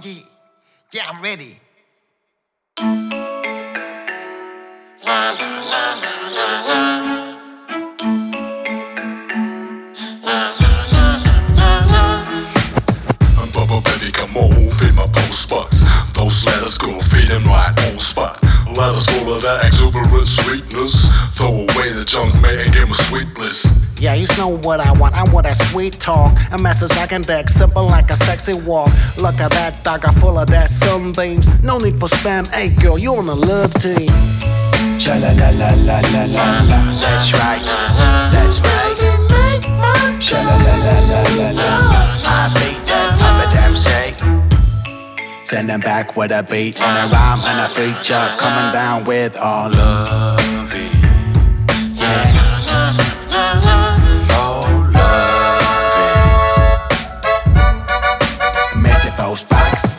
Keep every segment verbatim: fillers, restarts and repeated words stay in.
yeah, yeah, I'm ready. Bubba baby, come on, feed my post box. Those letters gonna feed them right on spot. Let us full of that exuberant sweetness. Throw away the junk, man, and give 'em a sweet bliss. Yeah, you know what I want, I want that sweet talk. A message I can deck, simple like a sexy walk. Look at that dagger full of that sunbeams. No need for spam, hey girl, you on the love team. Sha la la la la la la la. That's right, that's right. Sha la la la la la la. I beat that Papa damn say. Send them back with a beat and a rhyme and a feature. Coming down with all love it. Yeah. Oh, love it. Mister Postbox.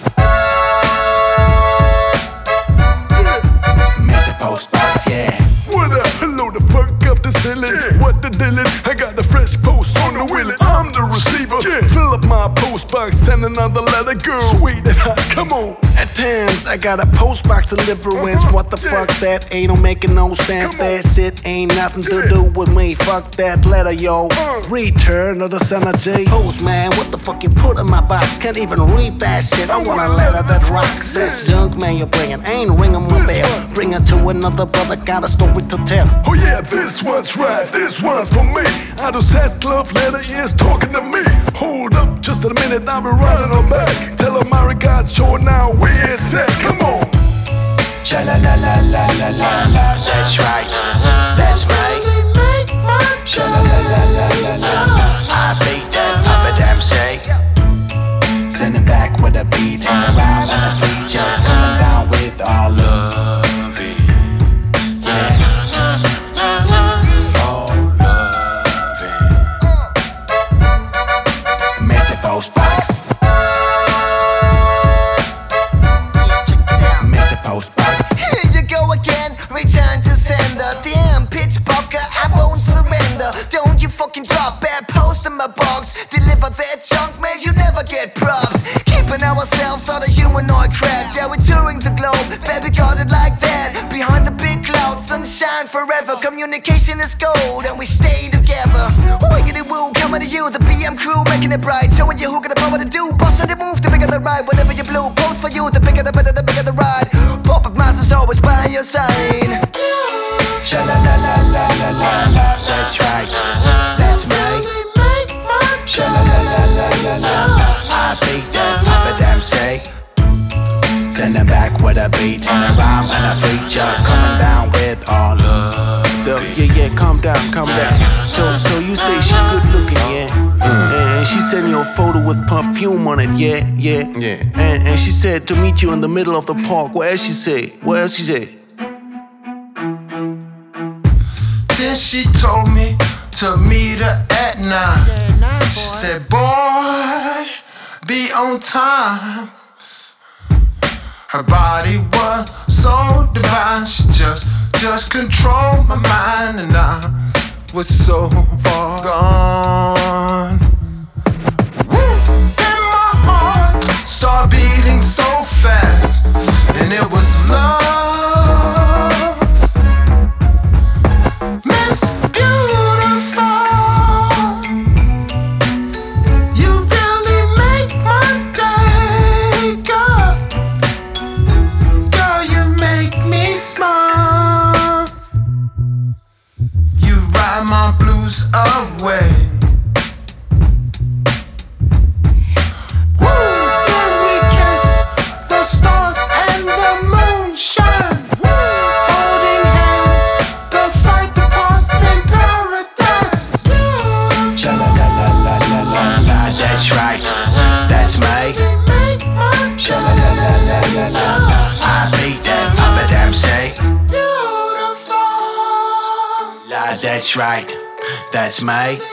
Mister Postbox, yeah. What up? Hello, the fuck up the ceiling. What the dealin'? I got the fresh post on the wheeling. I'm the receiver. Yeah. Fill up my post box, send another letter, girl. Sweet and hot, come on. At times, I got a postbox deliverance. What the fuck, that ain't no making no sense. That shit ain't nothing to do with me. Fuck that letter, yo. Return of the Santa J. Postman, what the fuck you put in my box? Can't even read that shit. I want a letter that rocks. This junk, man, you're bringing ain't ringing my bell. Bring it to another brother, got a story to tell. Oh yeah, this one's right, this one's for me. I just said love letter is talking to me. Hold up just a minute, I'll be running on back. Tell her my regards, show now where it's at. Come on. Sha la la la la la la la. That's right, that's right. Sha la la la la la la. I beat that Papa damn say. Send it back with a beat and a rhyme and a feature. Coming down with all love it. Yeah. Oh, love it. Mister Postbox. Mister Postbox. Here you go again, return to sender. Damn, pitch poker, I won't surrender. Don't you fucking drop bad post in my box. Deliver that junk, man, you never get props. Keeping ourselves on a humanoid craft. Yeah, we're touring the globe, baby, got it like that. Behind the big clouds, sunshine forever. Communication is gold, and we stay together. Wiggity woo, coming to you, the B M crew, making it bright. Showing you who got the power to do. Bossing the move, the bigger the ride. Whatever you blue, post for you, the bigger the better, the bigger the ride. Pop-up master's always by your side. Sha la la la la la la la. That's right, that's right. Sha la la la la la la. I beat that Papa damn say. Send them back with a beat and a rhyme and a feature. Coming down with all love. So, yeah, yeah, calm down, calm down. So, so you say she good looking, yeah? And she sent you a photo with perfume on it, yeah, yeah. Yeah. And, and she said to meet you in the middle of the park. What else she say? What else she say? Then she told me to meet her at nine. She said, boy, be on time. Her body was so divine. She just, just controlled my mind. And I was so far gone. Woo! And my heart started beating so fast. And it was love. Miss Beautiful, you really make my day, girl. Girl, you make me smile. You ride my blues away. Woo! Then we kiss the stars and the moon shine. Holding hands, the fight to pass in paradise. Sha la la la la la la la. That's right, that's right. Sha la la la la la la. I beat that Papa damn say. Beautiful. La, that's right, that's my